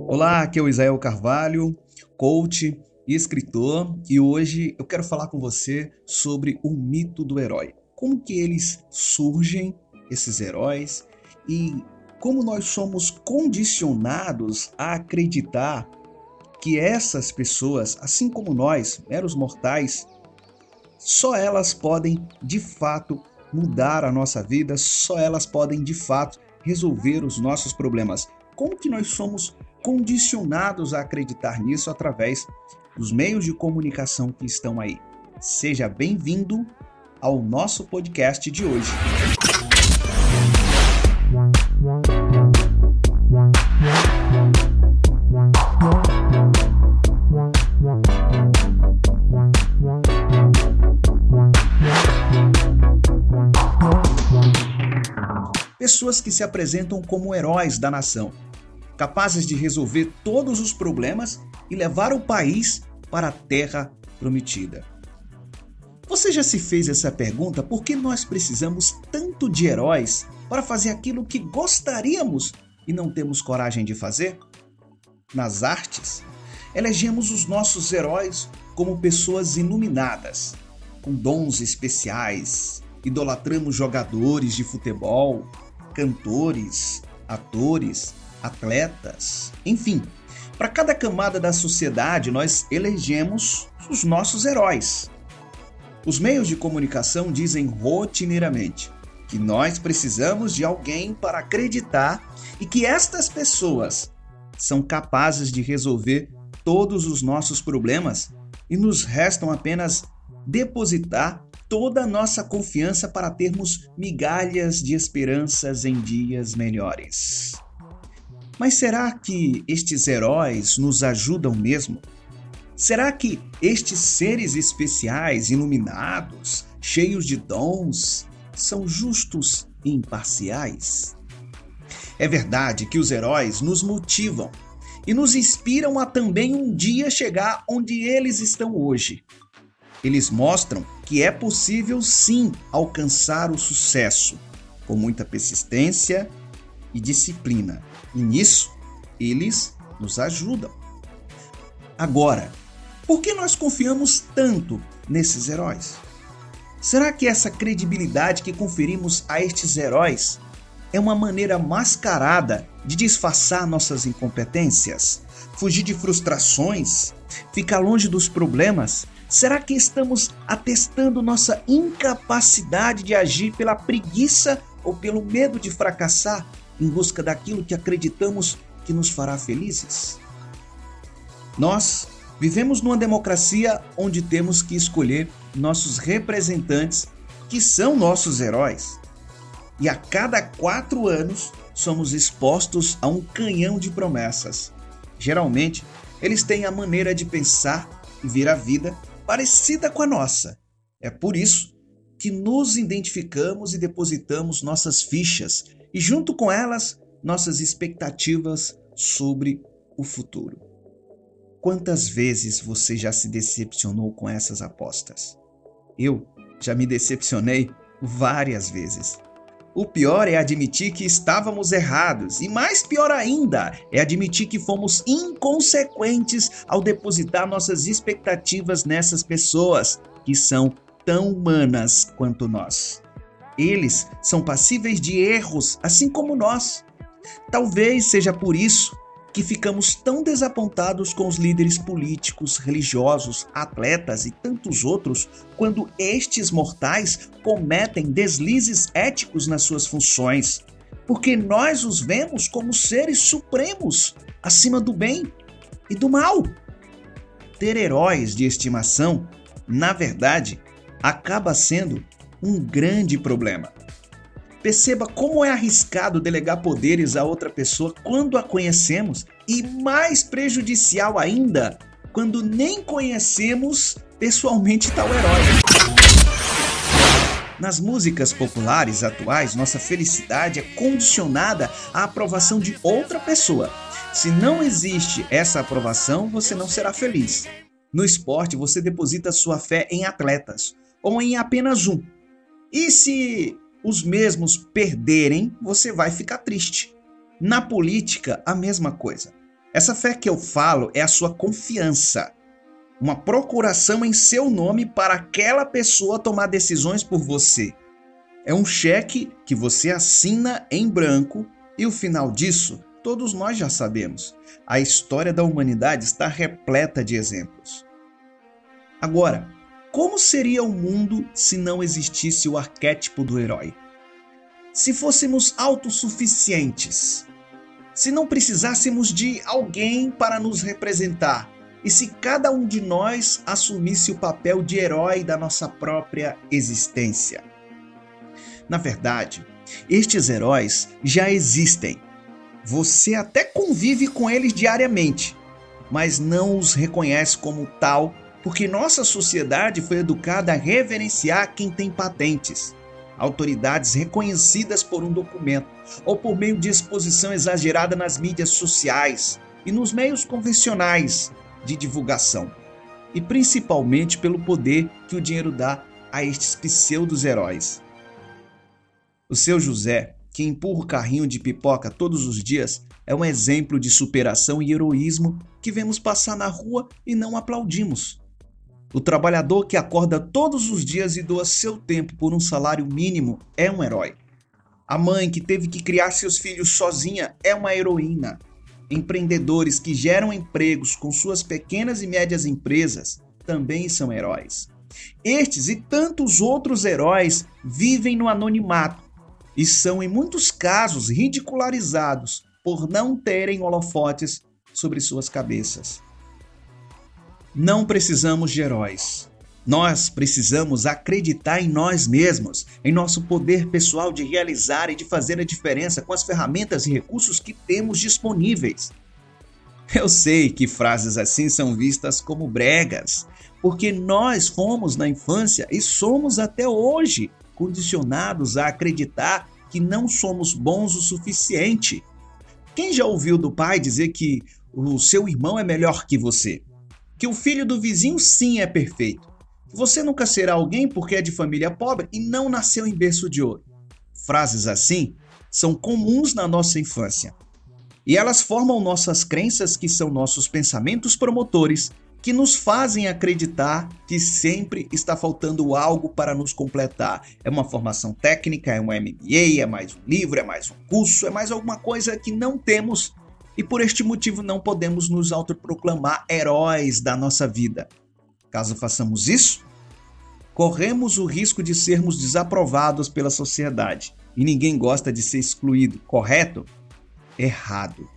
Olá, aqui é o Isael Carvalho, coach e escritor, e hoje eu quero falar com você sobre o mito do herói. Como que eles surgem, esses heróis, e como nós somos condicionados a acreditar que essas pessoas, assim como nós, meros mortais, só elas podem de fato mudar a nossa vida, só elas podem de fato resolver os nossos problemas. Como que nós somos condicionados a acreditar nisso através dos meios de comunicação que estão aí? Seja bem-vindo ao nosso podcast de hoje. Pessoas que se apresentam como heróis da nação, capazes de resolver todos os problemas e levar o país para a terra prometida. Você já se fez essa pergunta? Por que nós precisamos tanto de heróis para fazer aquilo que gostaríamos e não temos coragem de fazer? Nas artes, elegemos os nossos heróis como pessoas iluminadas, com dons especiais. Idolatramos jogadores de futebol, cantores, atores, atletas, enfim. Para cada camada da sociedade, nós elegemos os nossos heróis. Os meios de comunicação dizem rotineiramente que nós precisamos de alguém para acreditar e que estas pessoas são capazes de resolver todos os nossos problemas e nos restam apenas depositar toda a nossa confiança para termos migalhas de esperanças em dias melhores. Mas será que estes heróis nos ajudam mesmo? Será que estes seres especiais, iluminados, cheios de dons, são justos e imparciais? É verdade que os heróis nos motivam e nos inspiram a também um dia chegar onde eles estão hoje. Eles mostram que é possível sim alcançar o sucesso, com muita persistência e disciplina. E nisso, eles nos ajudam. Agora, por que nós confiamos tanto nesses heróis? Será que essa credibilidade que conferimos a estes heróis é uma maneira mascarada de disfarçar nossas incompetências, fugir de frustrações, ficar longe dos problemas? Será que estamos atestando nossa incapacidade de agir pela preguiça ou pelo medo de fracassar em busca daquilo que acreditamos que nos fará felizes? Nós vivemos numa democracia onde temos que escolher nossos representantes, que são nossos heróis. E a cada 4 anos somos expostos a um canhão de promessas. Geralmente, eles têm a maneira de pensar e ver a vida parecida com a nossa. É por isso que nos identificamos e depositamos nossas fichas e, junto com elas, nossas expectativas sobre o futuro. Quantas vezes você já se decepcionou com essas apostas? Eu já me decepcionei várias vezes. O pior é admitir que estávamos errados e, mais pior ainda, é admitir que fomos inconsequentes ao depositar nossas expectativas nessas pessoas que são tão humanas quanto nós. Eles são passíveis de erros, assim como nós. Talvez seja por isso que ficamos tão desapontados com os líderes políticos, religiosos, atletas e tantos outros quando estes mortais cometem deslizes éticos nas suas funções, porque nós os vemos como seres supremos, acima do bem e do mal. Ter heróis de estimação, na verdade, acaba sendo um grande problema. Perceba como é arriscado delegar poderes a outra pessoa quando a conhecemos e mais prejudicial ainda quando nem conhecemos pessoalmente tal herói. Nas músicas populares atuais, nossa felicidade é condicionada à aprovação de outra pessoa. Se não existe essa aprovação, você não será feliz. No esporte, você deposita sua fé em atletas ou em apenas um. E se os mesmos perderem, você vai ficar triste. Na política, a mesma coisa. Essa fé que eu falo é a sua confiança, uma procuração em seu nome para aquela pessoa tomar decisões por você. É um cheque que você assina em branco e o final disso, todos nós já sabemos. A história da humanidade está repleta de exemplos. Agora, como seria o mundo se não existisse o arquétipo do herói? Se fôssemos autossuficientes, se não precisássemos de alguém para nos representar, e se cada um de nós assumisse o papel de herói da nossa própria existência? Na verdade, estes heróis já existem. Você até convive com eles diariamente, mas não os reconhece como tal, porque nossa sociedade foi educada a reverenciar quem tem patentes, autoridades reconhecidas por um documento ou por meio de exposição exagerada nas mídias sociais e nos meios convencionais de divulgação, e principalmente pelo poder que o dinheiro dá a estes pseudos-heróis. O seu José, que empurra o carrinho de pipoca todos os dias, é um exemplo de superação e heroísmo que vemos passar na rua e não aplaudimos. O trabalhador que acorda todos os dias e doa seu tempo por um salário mínimo é um herói. A mãe que teve que criar seus filhos sozinha é uma heroína. Empreendedores que geram empregos com suas pequenas e médias empresas também são heróis. Estes e tantos outros heróis vivem no anonimato e são, em muitos casos, ridicularizados por não terem holofotes sobre suas cabeças. Não precisamos de heróis. Nós precisamos acreditar em nós mesmos, em nosso poder pessoal de realizar e de fazer a diferença com as ferramentas e recursos que temos disponíveis. Eu sei que frases assim são vistas como bregas, porque nós fomos na infância e somos até hoje condicionados a acreditar que não somos bons o suficiente. Quem já ouviu do pai dizer que o seu irmão é melhor que você? Que o filho do vizinho sim é perfeito? Que você nunca será alguém porque é de família pobre e não nasceu em berço de ouro? Frases assim são comuns na nossa infância. E elas formam nossas crenças, que são nossos pensamentos promotores, que nos fazem acreditar que sempre está faltando algo para nos completar. É uma formação técnica, é um MBA, é mais um livro, é mais um curso, é mais alguma coisa que não temos e por este motivo não podemos nos autoproclamar heróis da nossa vida. Caso façamos isso, corremos o risco de sermos desaprovados pela sociedade e ninguém gosta de ser excluído, correto? Errado.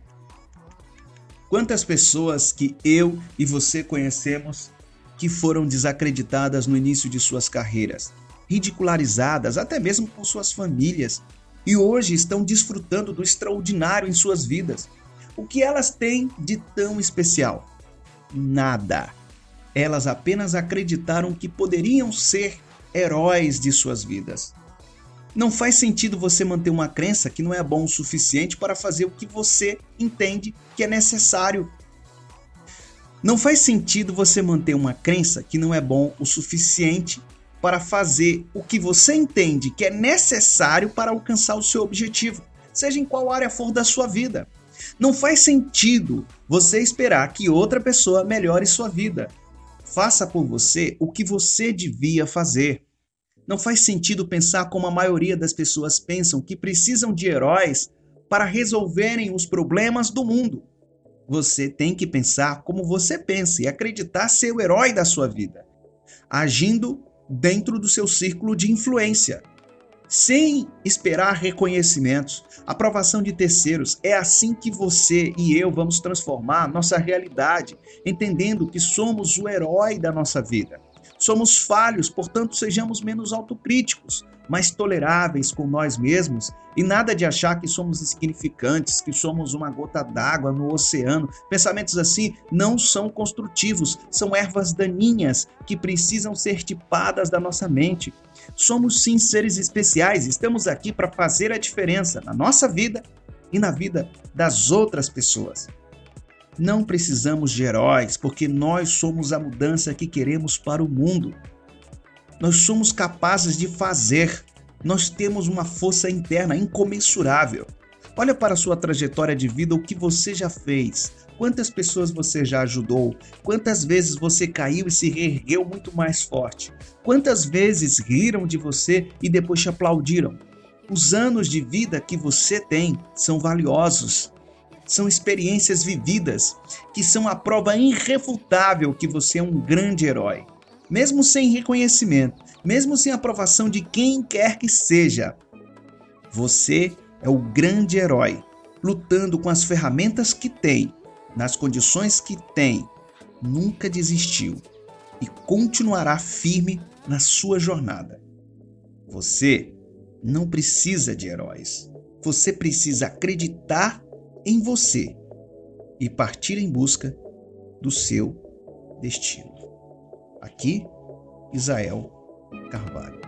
Quantas pessoas que eu e você conhecemos que foram desacreditadas no início de suas carreiras, ridicularizadas até mesmo por suas famílias, e hoje estão desfrutando do extraordinário em suas vidas. O que elas têm de tão especial? Nada. Elas apenas acreditaram que poderiam ser heróis de suas vidas. Não faz sentido você manter uma crença que não é bom o suficiente para fazer o que você entende que é necessário. Não faz sentido você manter uma crença que não é bom o suficiente para fazer o que você entende que é necessário para alcançar o seu objetivo, seja em qual área for da sua vida. Não faz sentido você esperar que outra pessoa melhore sua vida. Faça por você o que você devia fazer. Não faz sentido pensar como a maioria das pessoas pensam, que precisam de heróis para resolverem os problemas do mundo. Você tem que pensar como você pensa e acreditar ser o herói da sua vida, agindo dentro do seu círculo de influência, sem esperar reconhecimentos, aprovação de terceiros. É assim que você e eu vamos transformar nossa realidade, entendendo que somos o herói da nossa vida. Somos falhos, portanto, sejamos menos autocríticos, mais toleráveis com nós mesmos e nada de achar que somos insignificantes, que somos uma gota d'água no oceano. Pensamentos assim não são construtivos, são ervas daninhas que precisam ser tipadas da nossa mente. Somos sim seres especiais, estamos aqui para fazer a diferença na nossa vida e na vida das outras pessoas. Não precisamos de heróis, porque nós somos a mudança que queremos para o mundo. Nós somos capazes de fazer. Nós temos uma força interna incomensurável. Olha para a sua trajetória de vida, o que você já fez, quantas pessoas você já ajudou, quantas vezes você caiu e se reergueu muito mais forte, quantas vezes riram de você e depois te aplaudiram. Os anos de vida que você tem são valiosos, são experiências vividas, que são a prova irrefutável que você é um grande herói. Mesmo sem reconhecimento, mesmo sem aprovação de quem quer que seja, você é o grande herói, lutando com as ferramentas que tem, nas condições que tem, nunca desistiu e continuará firme na sua jornada. Você não precisa de heróis. Você precisa acreditar em você e partir em busca do seu destino. Aqui, Isael Carvalho.